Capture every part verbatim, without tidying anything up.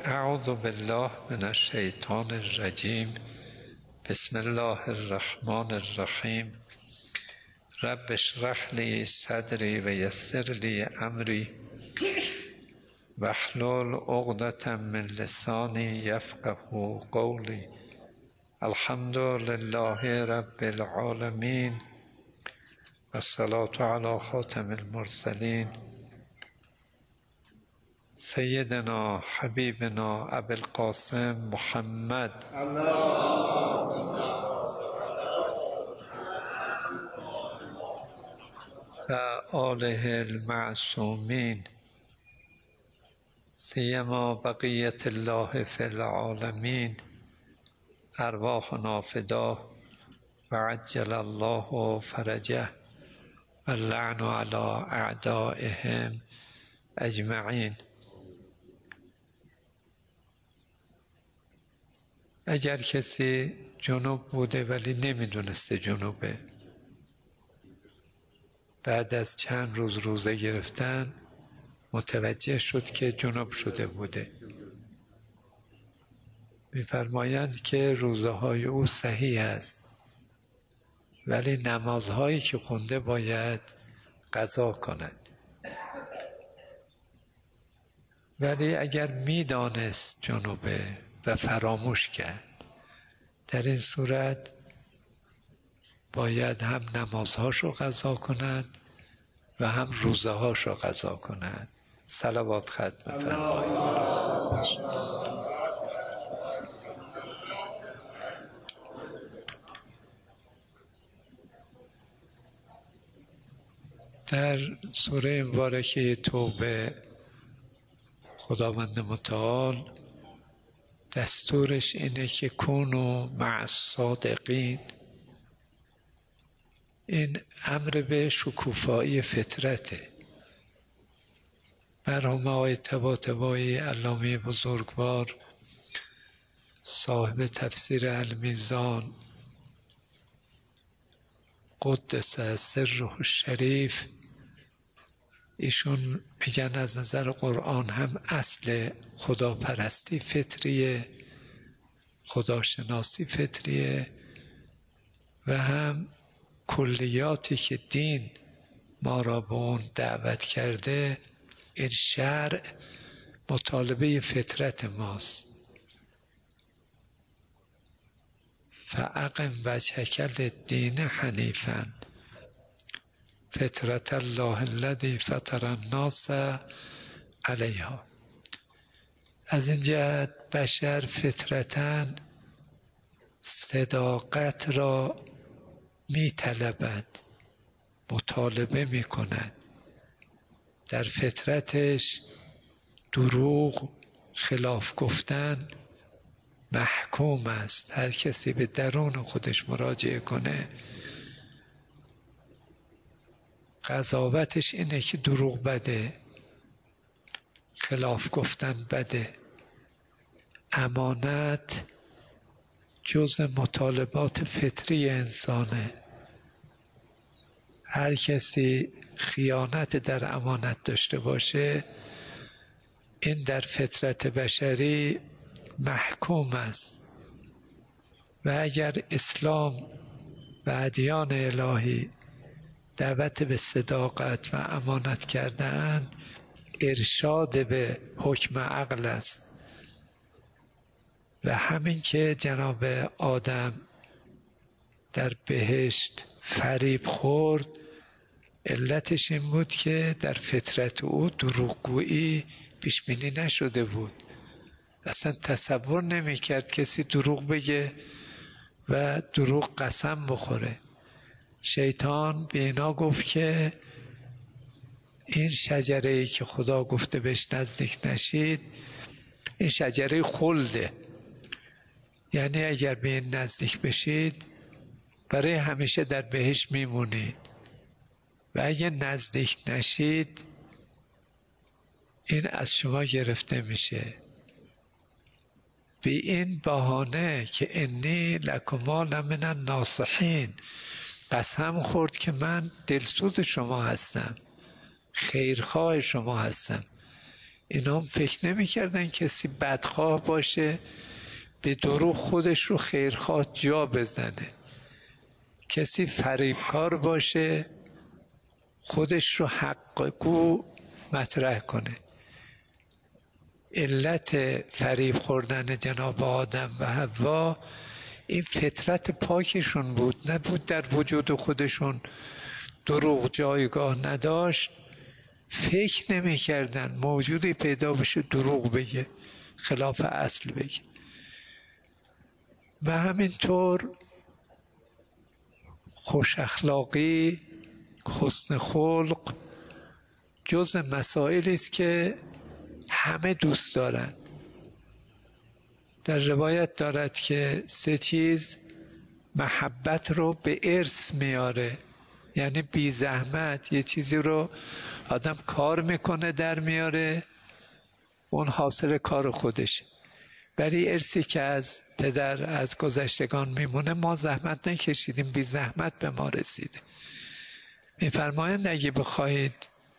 اعوذ بالله من الشیطان الرجیم. بسم الله الرحمن الرحیم. رب اشرح لی صدری و یسر لی امری واحلل عقدة من لسانی یفقهوا قولی. الحمد لله رب العالمین و الصلاة علی خاتم المرسلین سیدنا حبیبنا ابوالقاسم محمد و آله المعصومین سیما بقیت الله فی العالمین ارواحنا فداه و عجل الله فرجه و اللعن علی اعدائهم اجمعین. اگر کسی جنوب بوده ولی نمیدونسته جنوبه، بعد از چند روز روزه گرفتن متوجه شد که جنوب شده بوده، می‌فرمایند که روزه های او صحیح است ولی نمازهایی که خونده باید قضا کند. ولی اگر میدانست جنوبه و فراموش کرد، در این صورت باید هم نمازهاشو قضا کند و هم روزه هاشو قضا کند. صلوات ختم فرمایید. در سوره مبارکه توبه خداوند متعال دستورش اینه که کونوا مع الصادقین. این امر به شکوفایی فطرته. مرحوم آقای طباطبایی علامه بزرگوار صاحب تفسیر المیزان قدس سره الشریف، ایشون میگن از نظر قرآن هم اصل خداپرستی فطریه، خداشناسی فطریه، و هم کلیاتی که دین ما را به اون دعوت کرده، این شرع مطالبه فطرت ماست. فاقم وجهک للدین حنیفا فطرت الله الذی فطر الناس علیها. از این جهت بشر فطرتاً صداقت را می طلبد، مطالبه می کند. در فطرتش دروغ، خلاف گفتن محکوم است. هر کسی به درون خودش مراجعه کنه قضاوتش اینه که دروغ بده، خلاف گفتن بده. امانت جز مطالبات فطری انسانه. هر کسی خیانت در امانت داشته باشه، این در فطرت بشری محکوم است. و اگر اسلام و ادیان الهی دعوت به صداقت و امانت کرده‌اند، ارشاد به حکم عقل است. و همین که جناب آدم در بهشت فریب خورد، علتش این بود که در فطرت او دروغگویی پیش بینی نشده بود. اصلا تصور نمی کرد کسی دروغ بگه و دروغ قسم بخوره. شیطان به اینا گفت که این شجره‌ای که خدا گفته بهش نزدیک نشید، این شجره خلده، یعنی اگر به این نزدیک بشید برای همیشه در بهشت میمونید، و اگر نزدیک نشید این از شما گرفته میشه. به این بهانه که انی لکما لمن الناصحین، قسم خورد که من دلسوز شما هستم، خیرخواه شما هستم. اینا هم فکر نمی کردن کسی بدخواه باشه به دروغ خودش رو خیرخواه جا بزنه، کسی فریبکار باشه خودش رو حق‌گو مطرح کنه. علت فریب خوردن جناب آدم و حوا این فطرت پاکشون بود، نبود در وجود خودشون دروغ جایگاه نداشت، فکر نمی کردن موجودی پیدا بشه دروغ بگه، خلاف اصل بگه. و همینطور خوش اخلاقی، حسن خلق جز مسائلی است که همه دوست دارن. در روایت دارد که سه چیز محبت رو به ارث میاره، یعنی بی زحمت یه چیزی رو آدم کار میکنه در میاره، اون حاصل کار خودشه. ولی ارثی که از پدر از گذشتگان میمونه ما زحمت نکشیدیم، بی زحمت به ما رسیده. میفرمایند اگه بخواهید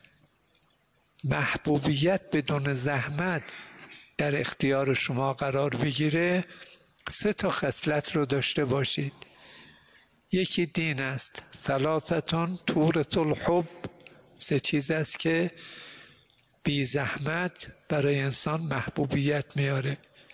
محبوبیت بدون زحمت در اختیار شما قرار بگیره سه تا خصلت رو داشته باشید. یکی دین است، ثلاثتون تورث الحب، سه چیز است که بی زحمت برای انسان محبوبیت میاره.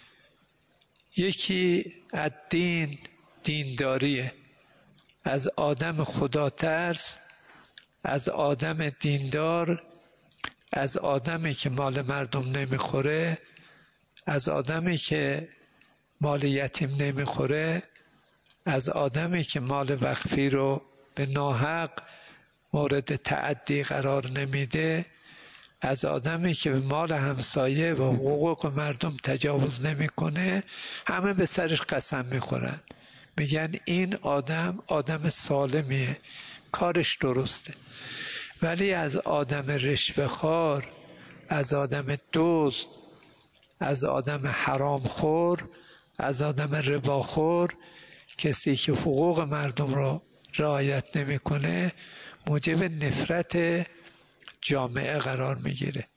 یکی الدین، دینداریه، از آدم خدا ترس، از آدم دیندار، از آدمی که مال مردم نمیخوره، از آدمی که مال یتیم نمیخوره، از آدمی که مال وقفی رو به ناحق مورد تعدی قرار نمیده، از آدمی که به مال همسایه و حقوق مردم تجاوز نمیکنه، همه به سرش قسم میخورن، میگن این آدم آدم سالمیه، کارش درسته. ولی از آدم رشوه‌خوار، از آدم دزد، از آدم حرامخور، از آدم رباخور، کسی که حقوق مردم را رعایت نمیکنه موجب نفرت جامعه قرار میگیره.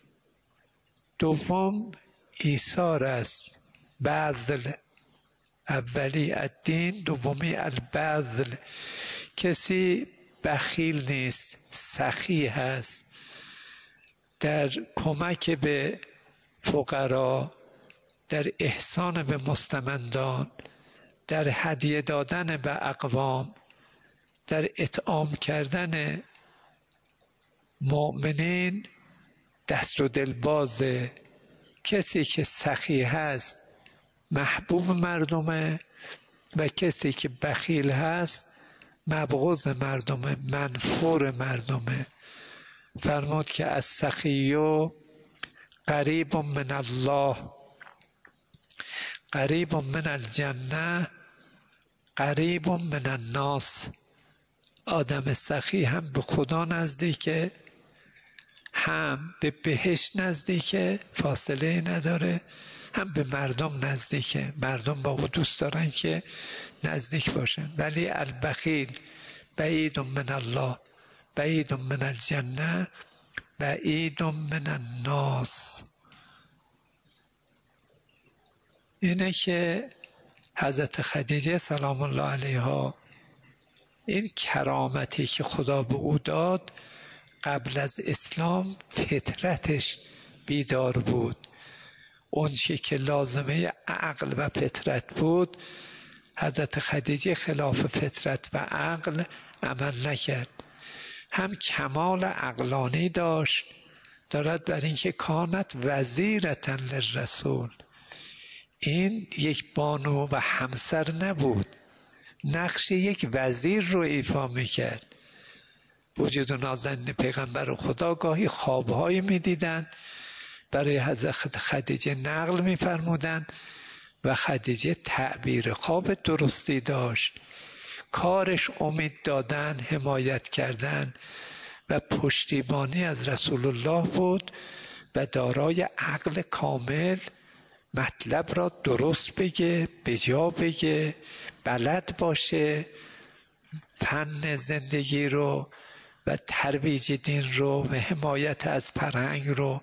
دوم ایثار است، بذل، اولی الدین، دومی البذل. کسی بخیل نیست، سخی هست، در کمک به فقرا، در احسان به مستمندان، در هدیه دادن به اقوام، در اطعام کردن مؤمنین دست و دل بازه. کسی که سخی هست محبوب مردمه و کسی که بخیل هست مبغوض مردمه، منفور مردمه. فرمود که السخی قریب من الله، قریب من الجنه، قریب من الناس. آدم سخی هم به خدا نزدیکه، هم به بهشت نزدیکه، فاصله نداره، هم به مردم نزدیکه، مردم با او دوست دارن که نزدیک باشن. ولی البخیل بعید من الله، بعید من الجنه، بعید من الناس. اینه که حضرت خدیجه سلام الله علیها این کرامتی که خدا به او داد قبل از اسلام فطرتش بیدار بود. اون چی که لازمه عقل و فطرت بود حضرت خدیجه خلاف فطرت و عقل عمل نکرد. هم کمال عقلانی داشت، دارد بر اینکه کانت وزیرة للرسول، این یک بانو و همسر نبود، نقش یک وزیر رو ایفا میکرد. وجود نازنین پیغمبر خدا گاهی خوابهایی میدیدن، برای حضرت خدیجه نقل میفرمودن و خدیجه تعبیر خواب درستی داشت. کارش امید دادن، حمایت کردن و پشتیبانی از رسول الله بود و دارای عقل کامل، مطلب را درست بگه، به جا بگه، بلد باشه، فن زندگی رو و ترویج دین رو و حمایت از فرهنگ رو.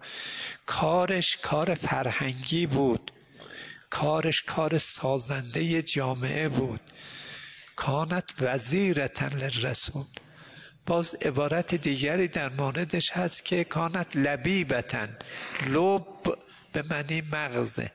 کارش کار فرهنگی بود، کارش کار سازنده جامعه بود. کانت وزیرة للرسول. باز عبارت دیگری در موردش هست که کانت لبیبة. لب به معنی مغزه،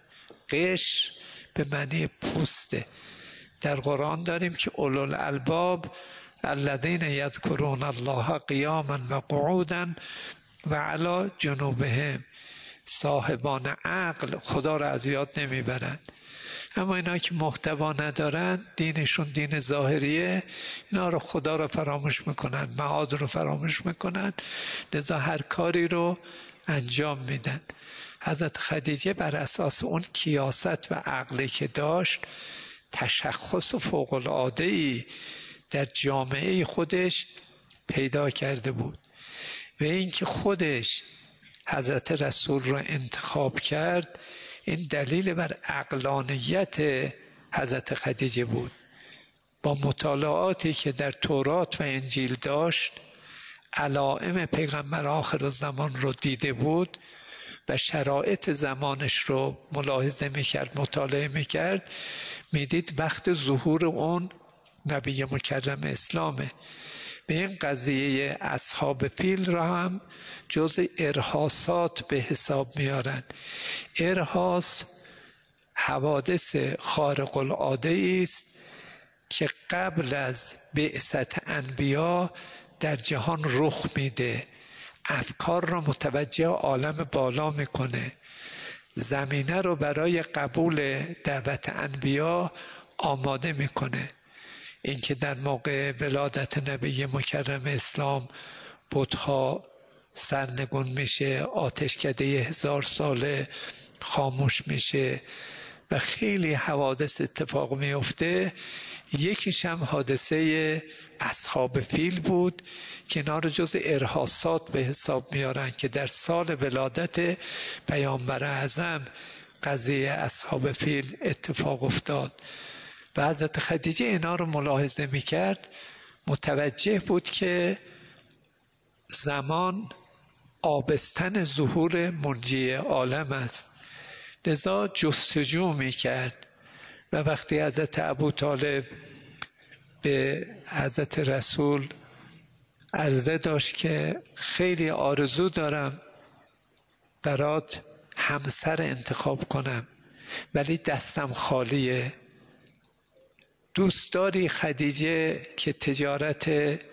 قش به معنی پوسته. در قرآن داریم که اولو الالباب الذین یذکرون الله قیاما و قعودا و علی جنوبهم. صاحبان عقل خدا را از یاد نمیبرند، اما اینا که محتوا ندارن، دینشون دین ظاهریه، اینا رو خدا رو فراموش میکنن، معاد رو فراموش میکنن، لذا هر کاری رو انجام میدن. حضرت خدیجه بر اساس اون کیاست و عقلی که داشت، تشخص فوق العاده‌ای در جامعه خودش پیدا کرده بود و اینکه خودش حضرت رسول را انتخاب کرد، این دلیل بر عقلانیت حضرت خدیجه بود. با مطالعاتی که در تورات و انجیل داشت، علائم پیغمبر آخرالزمان رو دیده بود و شرایط زمانش رو ملاحظه میکرد، مطالعه میکرد، میدید وقت ظهور اون نبی مکرم اسلامه. به این قضیه اصحاب فیل را هم جز ارهاصات به حساب میارن. ارهاص حوادث خارق العاده است که قبل از بعثت انبیا در جهان رخ میده، افکار را متوجه عالم بالا میکنه، زمینه رو برای قبول دعوت انبیا آماده میکنه. اینکه در موقع ولادت نبی مکرم اسلام بت‌ها سرنگون میشه، آتشکده هزار ساله خاموش میشه و خیلی حوادث اتفاق میفته. یکیش هم حادثه اصحاب فیل بود که اینا رو جز ارهاصات به حساب میارن که در سال ولادت پیامبر اعظم قضیه اصحاب فیل اتفاق افتاد و حضرت خدیجه اینا رو ملاحظه میکرد، متوجه بود که زمان آبستن ظهور منجی عالم است، لذا جستجو میکرد و وقتی حضرت ابوطالب به حضرت رسول عرضه داشت که خیلی آرزو دارم برات همسر انتخاب کنم ولی دستم خالیه، دوست داری خدیجه که تجارت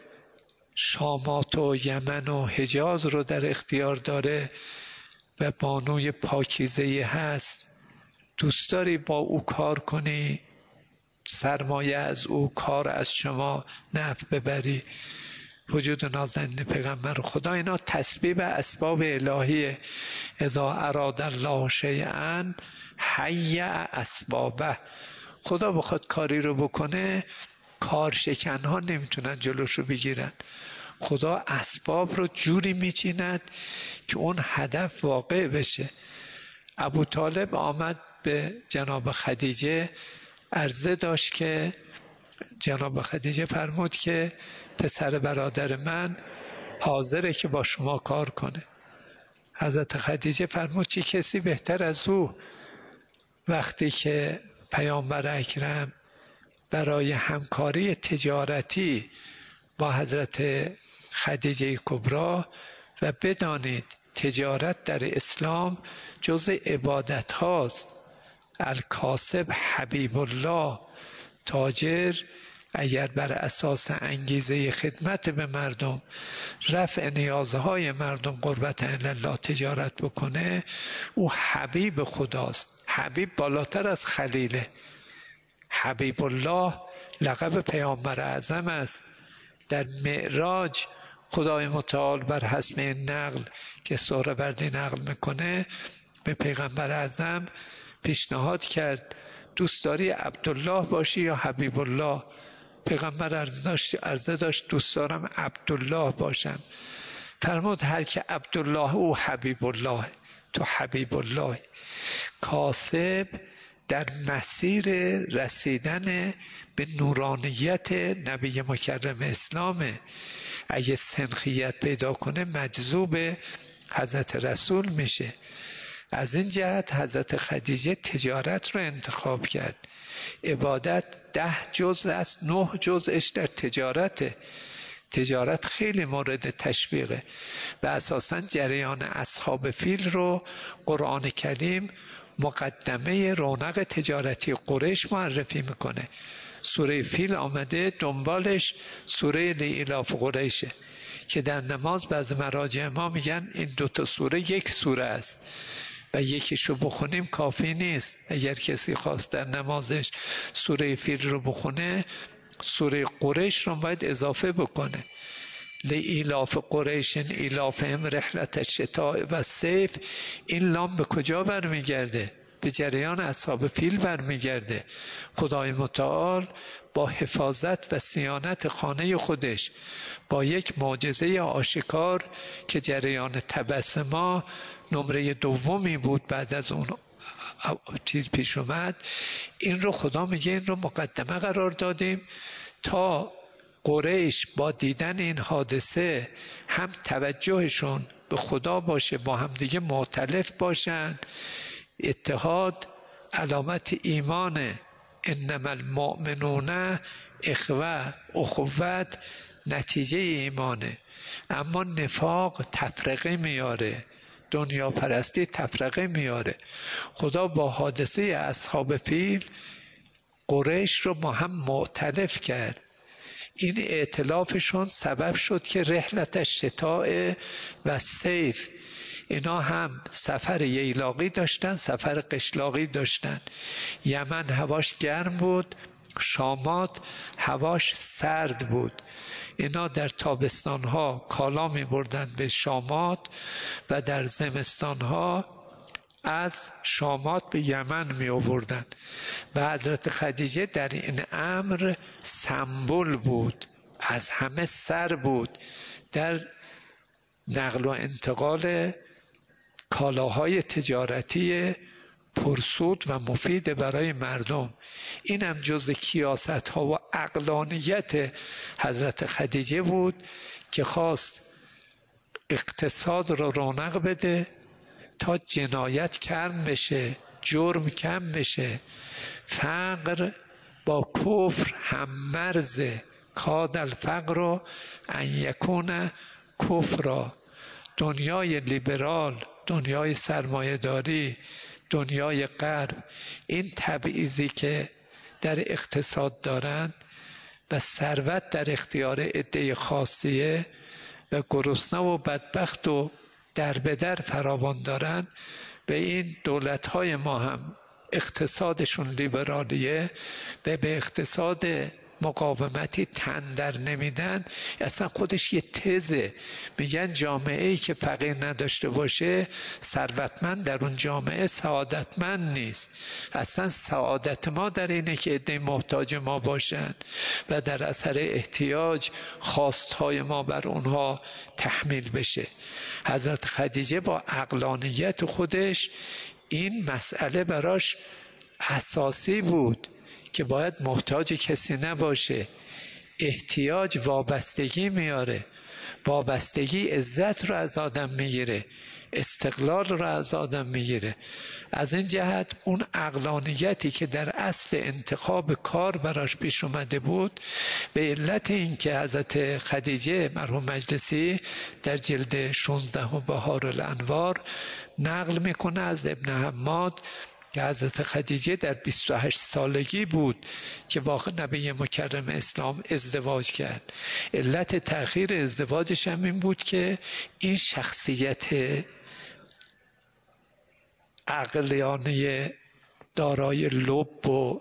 شامات و یمن و حجاز رو در اختیار داره و بانوی پاکیزه هست، دوست داری با او کار کنی، سرمایه از او، کار از شما نفع ببری؟ وجود نازنین پیغمبر خدا اینا تسبیب اسباب الهیه. اذا اراد الله شیئا حیّ اسبابه. خدا بخواد کاری رو بکنه، کار شکنها نمیتونن جلوشو بگیرن. خدا اسباب رو جوری میچیند که اون هدف واقع بشه. ابو طالب آمد به جناب خدیجه عرضه داشت که جناب خدیجه فرمود که پسر برادر من حاضره که با شما کار کنه. حضرت خدیجه فرمود چه کسی بهتر از او؟ وقتی که پیامبر اکرم برای همکاری تجارتی با حضرت خدیجه کبرا، و بدانید تجارت در اسلام جز عبادت هاست، الکاسب حبیب الله، تاجر اگر بر اساس انگیزه خدمت به مردم، رفع نیازهای مردم، قربت الله تجارت بکنه، او حبیب خداست. حبیب بالاتر از خلیله. حبیب الله لقب پیامبر اعظم است. در معراج خدای متعال بر حسب این نقل که سهروردی نقل میکنه به پیغمبر اعظم پیشنهاد کرد دوست داری عبدالله باشی یا حبیب الله؟ پیغمبر عرضه داشت, عرضه داشت دوست دارم عبدالله باشم. فرمود هر که عبدالله او حبیب الله، تو حبیب الله. کاسب در مسیر رسیدن به نورانیت نبی مکرم اسلامه. اگه سنخیت پیدا کنه مجذوب حضرت رسول میشه. از این جهت حضرت خدیجه تجارت رو انتخاب کرد. عبادت ده جزء است، نه جزءش در تجارته. تجارت خیلی مورد تشویقه و اساساً جریان اصحاب فیل رو قرآن کریم مقدمه رونق تجارتی قریش معرفی میکنه. سوره فیل آمده، دنبالش سوره لیلاف قریشه که در نماز بعض مراجع ما میگن این دوتا سوره یک سوره است و یکیشو بخونیم کافی نیست. اگر کسی خواست در نمازش سوره فیل رو بخونه، سوره قریش رو باید اضافه بکنه. لإیلاف قریش ایلافهم رحلة الشتاء و الصیف. این لام به کجا برمیگرده؟ به جریان اصحاب فیل برمیگرده. خدای متعال با حفاظت و صیانت خانه خودش، با یک معجزه آشکار که جریان تبسما نمره دومی بود بعد از اون چیز پیش اومد، این رو خدا میگه این رو مقدمه قرار دادیم تا قریش با دیدن این حادثه هم توجهشون به خدا باشه، با هم دیگه مؤتلف باشن. اتحاد علامت ایمانه. انما المؤمنون اخوه، اخوت نتیجه ایمانه. اما نفاق تفرقه میاره، دنیا پرستی تفرقه میاره. خدا با حادثه اصحاب فیل قریش رو با هم مؤتلف کرد. این ائتلافشون سبب شد که رحلت الشتاء و صیف، اینا هم سفر ییلاقی داشتن، سفر قشلاقی داشتن. یمن هواش گرم بود، شامات هواش سرد بود. اینا در تابستانها کالا می بردن به شامات و در زمستانها از شامات به یمن می آوردن و حضرت خدیجه در این امر سمبل بود، از همه سر بود در نقل و انتقال کالاهای تجارتی پرسود و مفید برای مردم. این هم جز کیاست ها و عقلانیت حضرت خدیجه بود که خواست اقتصاد را رونق بده تا جنایت کم بشه، جرم کم بشه. فقر با کفر هم مرزه، کاد الفقر ان یکون کفرا. دنیای لیبرال، دنیای سرمایه‌داری، دنیای غرب، این تبعیضی که در اقتصاد دارند و ثروت در اختیار عده خاصیه و گرسنه و بدبخت و در به در فراوان دارند و این دولت‌های ما هم اقتصادشون لیبرالیه و به اقتصاد مقاومتی تن در نمیدن. اصلا خودش یه تزه. میگن جامعه ای که فقیر نداشته باشه ثروتمند در اون جامعه سعادتمند نیست. اصلا سعادت ما در اینه که عده محتاج ما باشن و در اثر احتیاج خواستهای ما بر اونها تحمیل بشه. حضرت خدیجه با عقلانیت خودش این مسئله براش اساسی بود که باید محتاج کسی نباشه. احتیاج وابستگی میاره، وابستگی عزت رو از آدم میگیره، استقلال رو از آدم میگیره. از این جهت اون عقلانیتی که در اصل انتخاب کار براش پیش اومده بود، به علت این که حضرت خدیجه مرحوم مجلسی در جلد شانزده بهار الانوار نقل میکنه از ابن حماد که حضرت خدیجه در بیست و هشت سالگی بود که با نبی مکرم اسلام ازدواج کرد. علت تأخیر ازدواجش هم این بود که این شخصیت عقلانه دارای لب و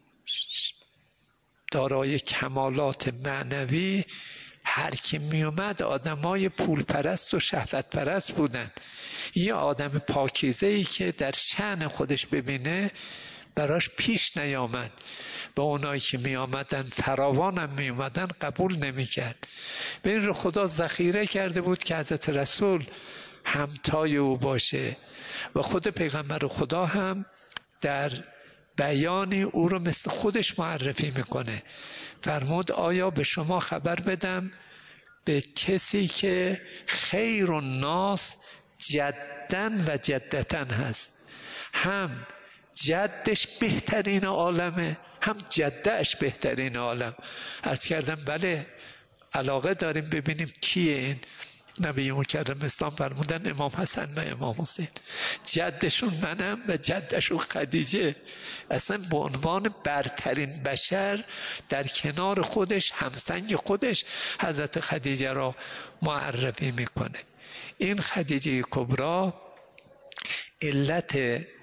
دارای کمالات معنوی، هر کی می اومد آدمای پول پرست و شهوت پرست بودن. یه آدم پاکیزه ای که در شأن خودش ببینه براش پیش نیامد. به اونایی که می آمدن فراوانم می اومدن قبول نمی کرد. به این رو خدا ذخیره کرده بود که حضرت رسول همتای او باشه و خود پیغمبر خدا هم در بیانی او رو مثل خودش معرفی میکنه. فرمود آیا به شما خبر بدم به کسی که خیر الناس جدن و جدتن هست، هم جدش بهترین عالمه هم جدهش بهترین عالم. عرض کردم بله علاقه داریم ببینیم کیه این. نبی مکرم اسلام فرمودن امام حسن و امام حسین، جدشون منم و جدشون خدیجه. اصلا به عنوان برترین بشر در کنار خودش همسنگ خودش حضرت خدیجه را معرفی میکنه. این خدیجه کبری علت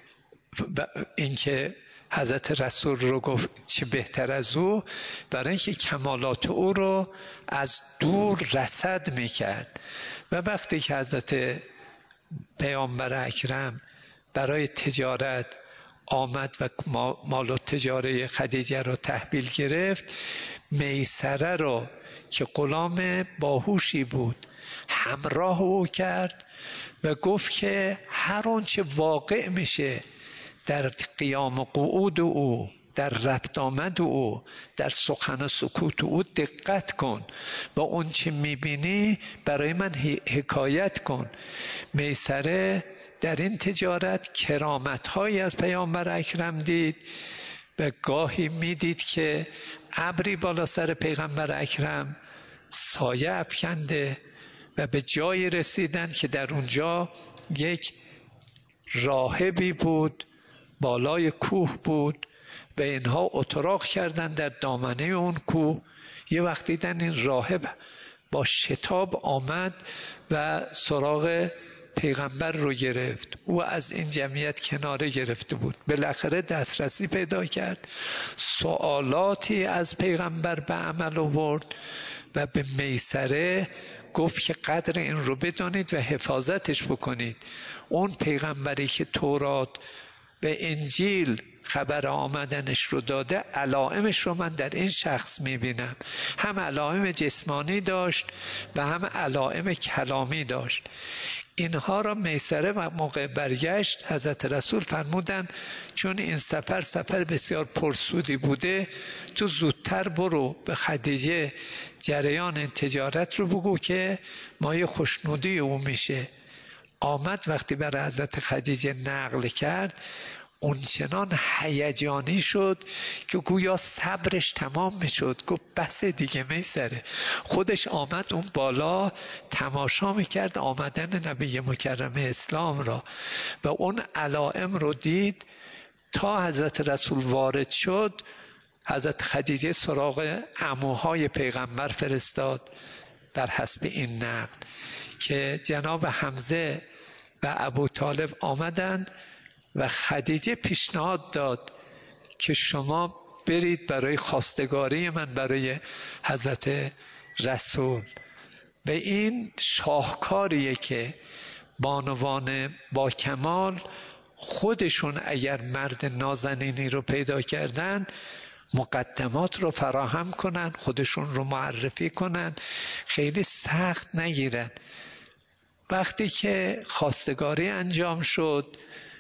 اینکه حضرت رسول رو گفت چه بهتر از او، برای اینکه کمالات او رو از دور رصد میکرد. و وقتی که حضرت پیامبر اکرم برای تجارت آمد و مال و تجاره خدیجه رو تحویل گرفت، میسره رو که غلام باهوشی بود همراه او کرد و گفت که هر آنچه واقع میشه در قیام و قعود او، در رفت آمد او، در سخن و سکوت او دقت کن و اون چه میبینی برای من حکایت کن. میسره در این تجارت کرامت‌هایی از پیامبر اکرم دید و گاهی میدید که ابری بالا سر پیغمبر اکرم سایه افکنده و به جایی رسیدن که در اونجا یک راهبی بود بالای کوه بود و اینها اتراق کردن در دامنه اون کوه. یه وقت دیدن این راهب با شتاب آمد و سراغ پیغمبر رو گرفت. او از این جمعیت کناره گرفته بود، بالاخره دسترسی پیدا کرد، سوالاتی از پیغمبر به عمل آورد و به میسره گفت که قدر این رو بدانید و حفاظتش بکنید. اون پیغمبری که تورات به انجیل خبر آمدنش رو داده، علائمش رو من در این شخص میبینم. هم علائم جسمانی داشت و هم علائم کلامی داشت. اینها را میسره و موقع برگشت حضرت رسول فرمودن چون این سفر سفر بسیار پرسودی بوده، تو زودتر برو به خدیجه جریان این تجارت رو بگو که مایه خوشنودی او میشه. آمد وقتی برای حضرت خدیجه نقل کرد، اونچنان هیجانی شد که گویا صبرش تمام میشد. گفت بس دیگه میسره. خودش آمد اون بالا تماشا میکرد آمدن نبی مکرم اسلام را و اون علائم رو دید. تا حضرت رسول وارد شد، حضرت خدیجه سراغ عموهای پیغمبر فرستاد بر حسب این نقل که جناب حمزه و ابو طالب آمدند و خدیجه پیشنهاد داد که شما برید برای خواستگاری من برای حضرت رسول. و این شاهکاریه که بانوان با کمال خودشون اگر مرد نازنینی رو پیدا کردن مقدمات رو فراهم کنن، خودشون رو معرفی کنن، خیلی سخت نگیرن. وقتی که خواستگاری انجام شد،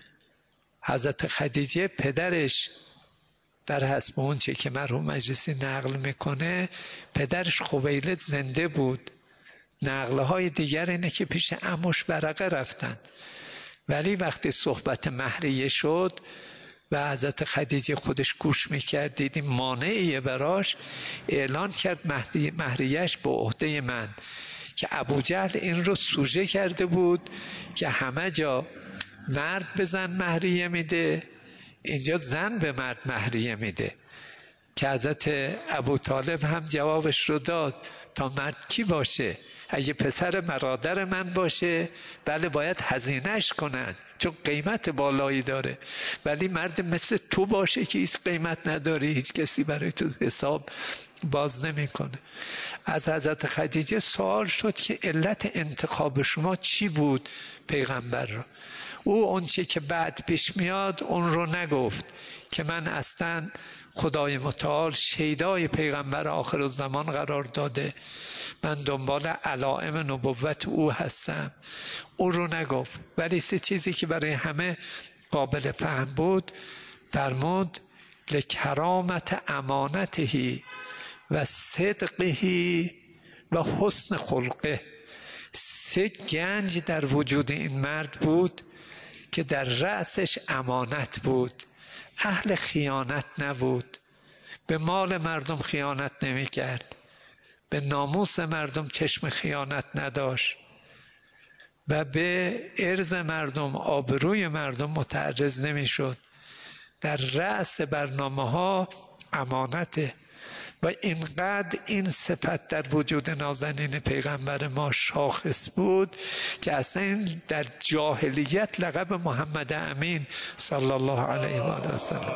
حضرت خدیجه پدرش بر حسب اون چه که مرحوم مجلسی نقل میکنه، پدرش خویلد زنده بود. نقله های دیگر اینه که پیش عموش برقه رفتن، ولی وقتی صحبت مهریه شد و حضرت خدیجه خودش گوش میکرد، دیدیم مانعیه براش، اعلان کرد مهریهش به عهده من. که ابوجهل این رو سوژه کرده بود که همه جا مرد به زن مهریه میده، اینجا زن به مرد مهریه میده. که حضرت ابو طالب هم جوابش رو داد تا مرد کی باشه؟ اگه پسر مرادر من باشه بله باید هزینهش کنن چون قیمت بالایی داره، ولی مرد مثل تو باشه که هیچ قیمت نداری، هیچ کسی برای تو حساب باز نمیکنه. از حضرت خدیجه سوال شد که علت انتخاب شما چی بود پیغمبر رو؟ او اون چه که بعد پیش میاد اون رو نگفت که من اصلا خدای متعال شیدای پیغمبر آخر الزمان قرار داده، من دنبال علائم نبوت او هستم، او رو نگفت. ولی سه چیزی که برای همه قابل فهم بود، فرمود لکرامت امانته و صدقه و حسن خلقه. سه گنج در وجود این مرد بود که در رأسش امانت بود، اهل خیانت نبود، به مال مردم خیانت نمی کرد، به ناموس مردم چشم خیانت نداشت و به عرض مردم، آبروی مردم متعرض نمی شد. در رأس برنامه ها امانته و اینقدر این صفت در وجود نازنین پیغمبر ما شاخص بود که اصلا این در جاهلیت لقب محمد امین صلی الله علیه و آله و سلم.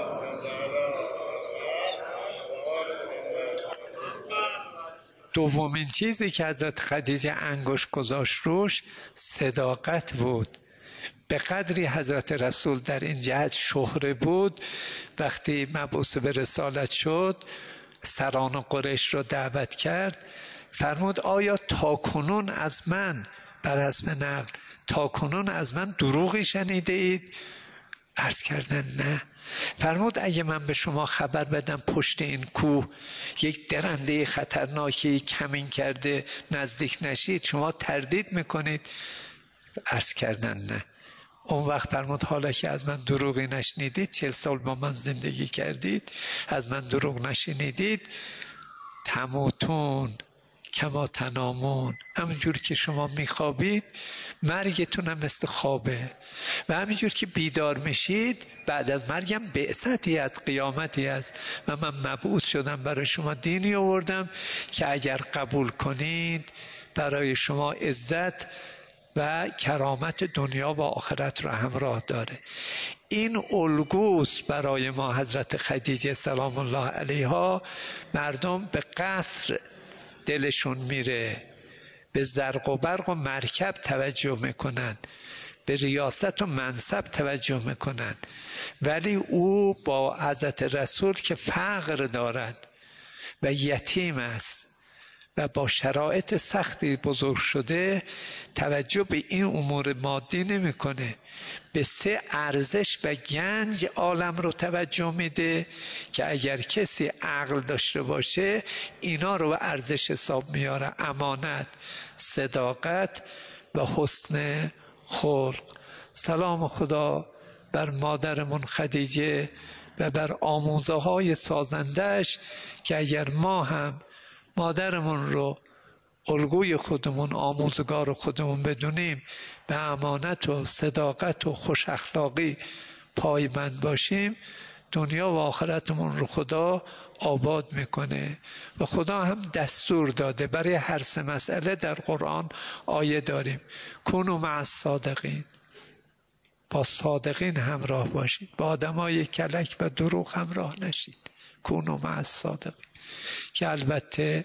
دومین چیزی که حضرت خدیجه انگشت گذاشت روش صداقت بود. به قدری حضرت رسول در این جهت شهره بود، وقتی مبعوث به رسالت شد سران قریش را دعوت کرد، فرمود آیا تاکنون از من، بر حسب نقل، تاکنون از من دروغی شنیده اید؟ عرض کردن نه. فرمود اگه من به شما خبر بدم پشت این کوه یک درنده خطرناکی کمین کرده نزدیک نشید، شما تردید میکنید؟ عرض کردن نه. اون وقت فرمود حالا که از من دروغی نشنیدید، چهل سال با من زندگی کردید، از من دروغ نشنیدید، تموتون کما تنامون، همینجور که شما میخوابید مرگتون هم مثل خوابه و همینجور که بیدار میشید بعد از مرگم بعثتی از قیامتی است و من مبعوث شدم برای شما دینی آوردم که اگر قبول کنید برای شما عزت و کرامت دنیا و آخرت را همراه داره. این الگوست برای ما حضرت خدیجه سلام الله علیها. مردم به قصر دلشون میره، به زرق و برق و مرکب توجه میکنن، به ریاست و منصب توجه میکنن، ولی او با حضرت رسول که فقر دارد و یتیم است و با شرایط سختی بزرگ شده توجه به این امور مادی نمیکنه، به سه ارزش و گنج عالم رو توجه میده که اگر کسی عقل داشته باشه اینا رو به ارزش حساب میاره: امانت، صداقت و حسن خلق. سلام خدا بر مادرمون خدیجه و بر آموزه های سازندش که اگر ما هم مادرمون رو الگوی خودمون، آموزگار خودمون بدونیم، به امانت و صداقت و خوش اخلاقی پایبند باشیم، دنیا و آخرتمون رو خدا آباد میکنه. و خدا هم دستور داده برای هر سه مسئله در قرآن آیه داریم: کونوا مع الصادقین، با صادقین همراه باشید، با آدمای کلک و دروغ همراه نشید. کونوا مع الصادقین، که البته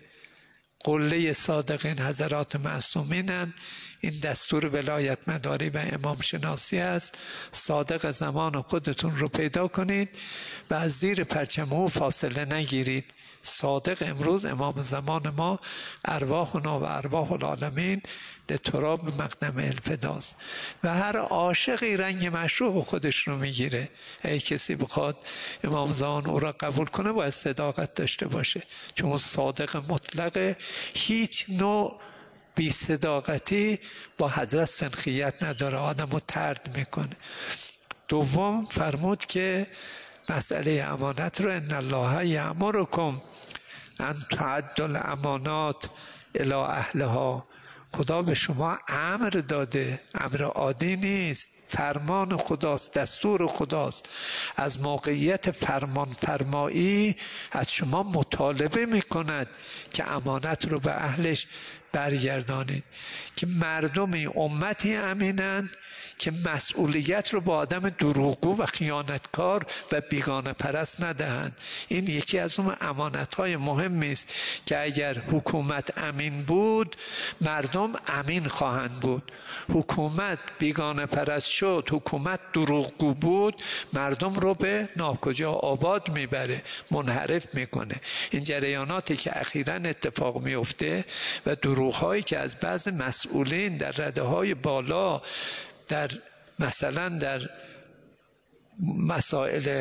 قله صادقین حضرات معصومینن. این دستور ولایت مداری و امام شناسی است. صادق زمان خودتون رو پیدا کنید و از زیر پرچم او فاصله نگیرید. صادق امروز امام زمان ما ارواحنا و ارواح العالمین لتراب مقدم الفداست و هر عاشقی رنگ معشوق خودش رو میگیره. اگه کسی بخواد امام زمان او را قبول کنه باید صداقت داشته باشه، چون صادق مطلقه. هیچ نوع بی صداقتی با حضرت سنخیت نداره، آدم رو طرد میکنه. دوم فرمود که مسئله امانت رو ان الله یأمرکم ان تعدوا الامانات الی اهلها، خدا به شما امر داده، امر عادی نیست، فرمان خداست، دستور خداست. از موقعیت فرمان فرمایی از شما مطالبه میکند که امانت رو به اهلش برگردانید، که مردمی امتی امینند که مسئولیت رو با آدم دروغگو و خیانتکار و بیگانه پرست ندهند. این یکی از اون امانت‌های مهمی است که اگر حکومت امین بود مردم امین خواهند بود. حکومت بیگانه پرست شد، حکومت دروغگو بود، مردم رو به ناکجا آباد میبره، منحرف میکنه. این جریاناتی که اخیراً اتفاق میفته و دروغ‌هایی که از بعض مسئولین در رده‌های بالا در مثلا در مسائل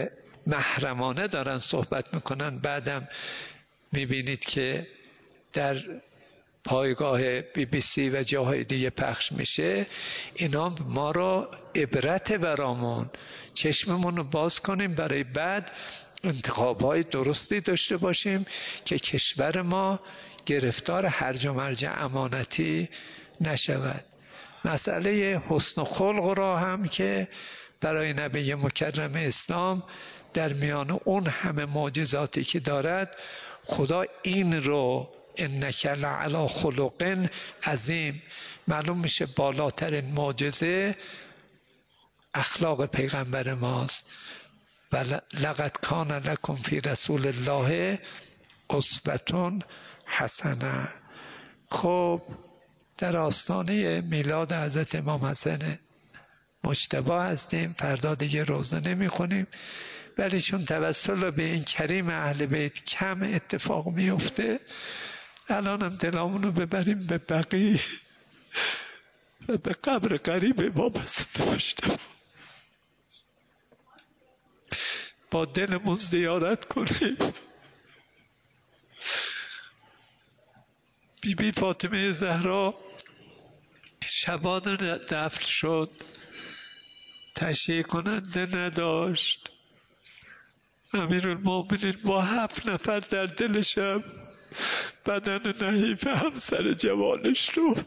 محرمانه دارن صحبت میکنن، بعدم میبینید که در پایگاه بی بی سی و جاهای دیگه پخش میشه، اینا ما را عبرت برامون، چشممون رو باز کنیم برای بعد انتخاب‌های درستی داشته باشیم که کشور ما گرفتار هرج و مرج امانتی نشود. مسئله حسن خلق را هم که برای نبی مکرم اسلام در میان اون همه معجزاتی که دارد، خدا این رو انک لعلی خلق عظیم، معلوم میشه بالاترین معجزه اخلاق پیغمبر ماست. و لقد کان لکم فی رسول الله اسوة حسنه. خب در آستانه میلاد حضرت امام حسن مجتبی هستیم، فردا دیگه روزه نمیخونیم، ولی چون توسل به این کریم اهل بیت کم اتفاق میفته، الان هم دلامون رو ببریم به بقیه و به قبر قریب امام حسن مجتبی با دلمون زیارت کنیم. بی بی فاطمه زهرا شبان دفن شد، تشییع کننده نداشت. امیرالمومنین با هفت نفر در دل شب بدن نحیف همسر جوانش رو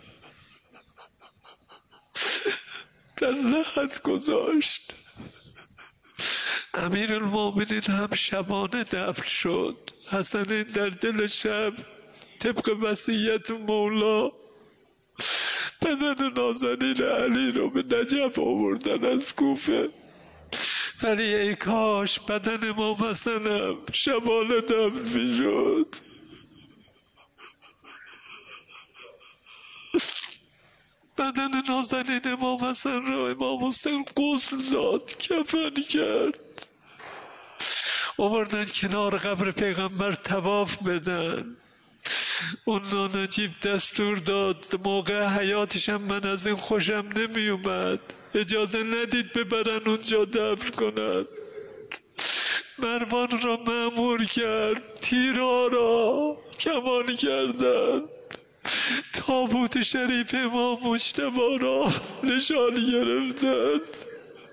در لحد گذاشت. امیرالمومنین هم شبانه دفن شد. حسنین در دل شب طبق وصیت مولا بدن نازنین علی رو به نجف آوردن از کوفه. ولی ای کاش بدن امام حسنم شبانه دفن میشد. بدن نازنین امام حسن را امام حسین غسل داد، کفن کرد، آوردن کنار قبر پیغمبر طواف بدن. اون نجیب دستور داد، موقع حیاتشم من از این خوشم نمی اومد، اجازه ندید ببرن اونجا دفن کنن. مروان را مأمور کرد، تیرها را کمان کردن، تابوت شریف امام مجتبی را نشان گرفتند.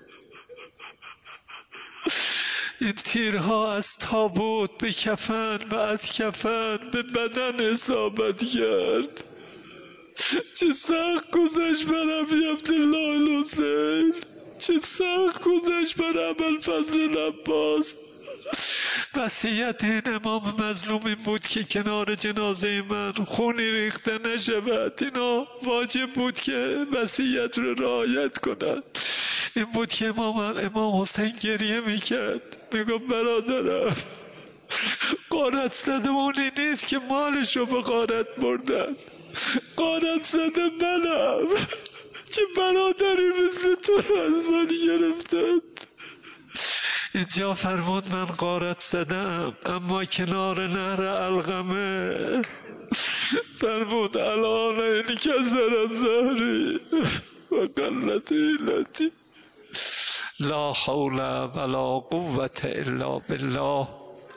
این تیرها از تابوت به کفن و از کفن به بدن اصابت کرد. چه سخت گذشت بر ابی عبدالله الحسین، چه سخت گذشت بر ابوالفضل العباس. وصیت این امام مظلوم این بود که کنار جنازه من خونی ریخته نشود. اینا واجب بود که وصیت رو رعایت کنند. این بود که امام امام حسین گریه میکرد، میگفت برادرم غارت زده اونی نیست که مالش رو به غارت بردن، غارت زده منم که برادری مثل تو از من گرفتن. اینجا فرمود من غارت زدم اما کنار نهر علقمه. فرمود الان این کسر زهری و قلت ایلتی لا حول ولا قوة الا بالله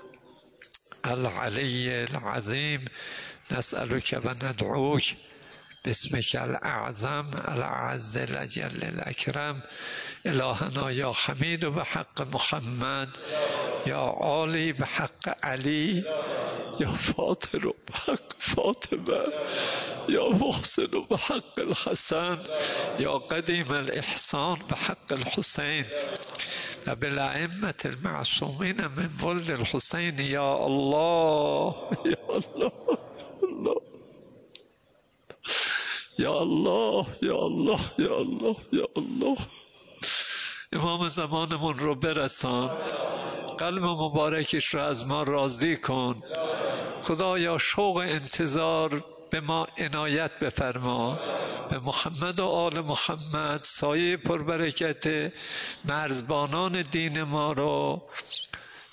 العلی العظیم. نسألك و ندعوک باسمك الاعظم العز الاجل الاکرم. الهنا یا حمید و بحق محمد، یا عالی بحق علی، یا فاطر و بحق فاطمه، یا محسن و بحق الحسن، یا قدیم الاحسان بحق الحسین و بالائمة المعصومین من ولد الحسین. یا الله یا الله الله یا الله یا الله یا الله یا الله. امام زمانمون رو برسان، قلب مبارکش رو از ما راضی کن. خدایا شوق انتظار به ما عنایت بفرما. به محمد و آل محمد سایه پربرکت مرزبانان دین ما رو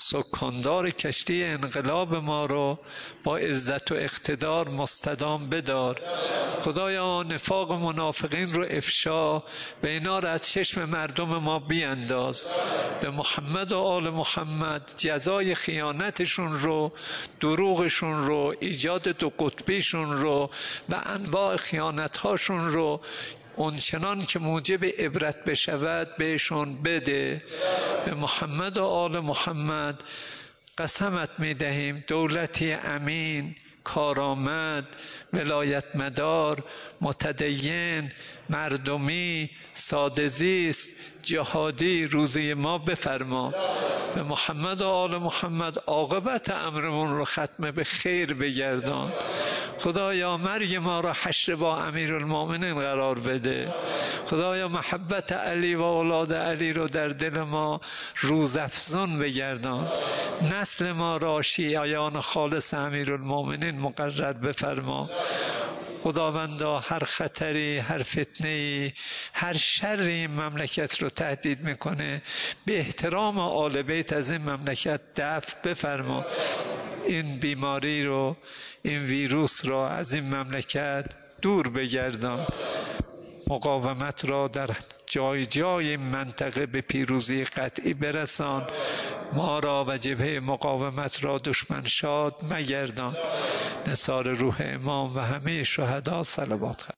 سکاندار کشتی انقلاب ما رو با عزت و اقتدار مستدام بدار. خدایا نفاق منافقین رو افشا به اینا رو از چشم مردم ما بیانداز. به محمد و آل محمد جزای خیانتشون رو، دروغشون رو، ایجاد دو قطبیشون رو و انواع خیانتهاشون رو اونچنان که موجب عبرت بشود بهشون بده. به محمد و آل محمد قسمت میدهیم دولتی امین، کارآمد، ولایت مدار، متدین، مردمی، ساده زیست، جهادی روزی ما بفرما. به محمد و آل محمد عاقبت امرمون رو ختم به خیر بگردان. خدایا مرگ ما را حشر با امیرالمؤمنین قرار بده. خدایا محبت علی و اولاد علی رو در دل ما روزافزون بگردان. نسل ما را شیعیان خالص امیرالمؤمنین مقرر بفرما. خداوندا هر خطری، هر فتنه‌ای، هر شری این مملکت رو تهدید میکنه به احترام آل بیت از این مملکت دفع بفرما. این بیماری رو، این ویروس را از این مملکت دور بگردان. مقاومت را در جای جای منطقه به پیروزی قطعی برسان. ما را و جبهه مقاومت را دشمن شاد مگردان. نثار روح امام و همه شهدا صلوات.